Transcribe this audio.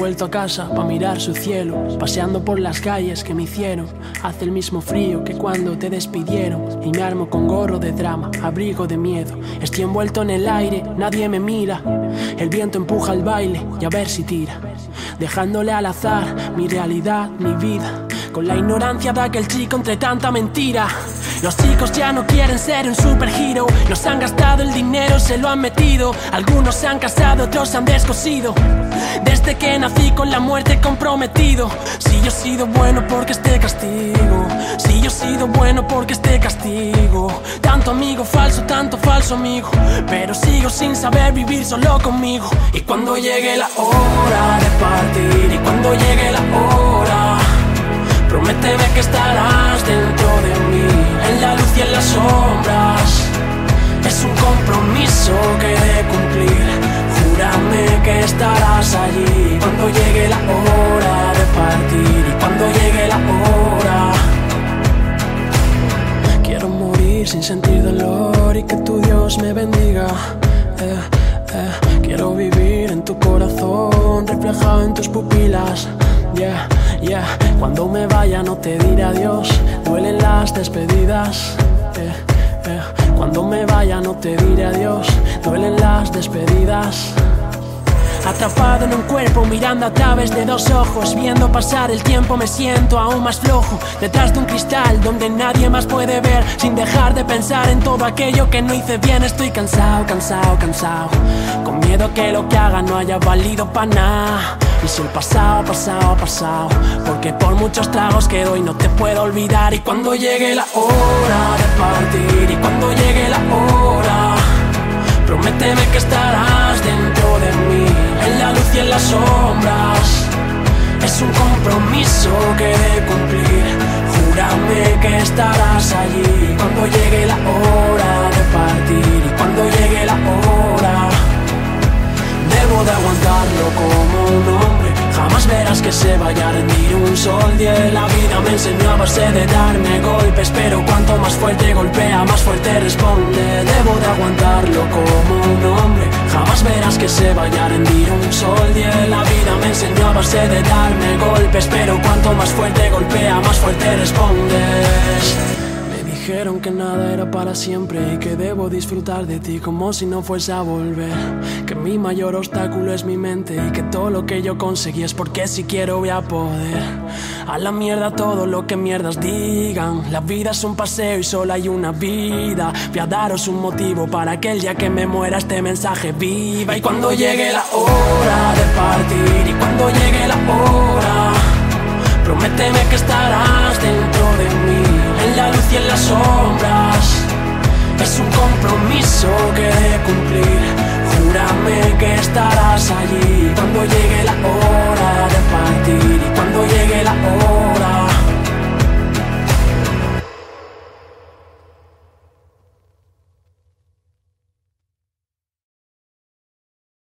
vuelto a casa pa' mirar su cielo, paseando por las calles que me hicieron. Hace el mismo frío que cuando te despidieron, y me armo con gorro de drama, abrigo de miedo. Estoy envuelto en el aire, nadie me mira. El viento empuja el baile y a ver si tira, dejándole al azar mi realidad, mi vida, con la ignorancia de aquel chico entre tanta mentira. Los chicos ya no quieren ser un superhero, nos han gastado el dinero, se lo han metido. Algunos se han casado, otros se han descosido. Desde que nací con la muerte comprometido. Si yo he sido bueno porque este castigo, si yo he sido bueno porque este castigo. Tanto amigo falso, tanto falso amigo, pero sigo sin saber vivir solo conmigo. Y cuando llegue la hora de partir, y cuando llegue la hora, prométeme que estarás dentro de mí, en la luz y en las sombras. Es un compromiso que he de cumplir. Júrame que estarás allí cuando llegue la hora de partir, y cuando llegue la hora. Quiero morir sin sentir dolor y que tu Dios me bendiga. Quiero vivir en tu corazón, reflejado en tus pupilas. Yeah, yeah. Cuando me vaya no te diré adiós, duelen las despedidas. Cuando me vaya no te diré adiós, duelen las despedidas. Atrapado en un cuerpo, mirando a través de dos ojos, viendo pasar el tiempo me siento aún más flojo. Detrás de un cristal donde nadie más puede ver, sin dejar de pensar en todo aquello que no hice bien. Estoy cansado, cansado, cansado, con miedo que lo que haga no haya valido pa' nada. Y si el pasado, pasado, pasado, porque por muchos tragos que doy no te puedo olvidar. Y cuando llegue la hora de partir, y cuando llegue la hora, prométeme que estarás dentro de mí, en la luz y en las sombras. Es un compromiso que he de cumplir. Júrame que estarás allí cuando llegue la hora de partir, y cuando llegue la hora. Debo de aguantarlo como un hombre, jamás verás que se vaya a rendir un sol. La vida me enseñó a base de darme golpes, pero cuanto más fuerte golpea, más fuerte responde. Debo de aguantarlo como un hombre, jamás verás que se vaya a rendir un sol. La vida me enseñó a base de darme golpes, pero cuanto más fuerte golpea, más fuerte respondes. Dijeron que nada era para siempre y que debo disfrutar de ti como si no fuese a volver. Que mi mayor obstáculo es mi mente y que todo lo que yo conseguí es porque si quiero voy a poder. A la mierda todo lo que mierdas digan. La vida es un paseo y solo hay una vida. Voy a daros un motivo para que el día que me muera este mensaje viva. Y cuando llegue la hora de partir, y cuando llegue la hora, prométeme que estarás dentro de mí, en la luz y en las sombras. Es un compromiso que he de cumplir. Júrame que estarás allí cuando llegue la hora de partir,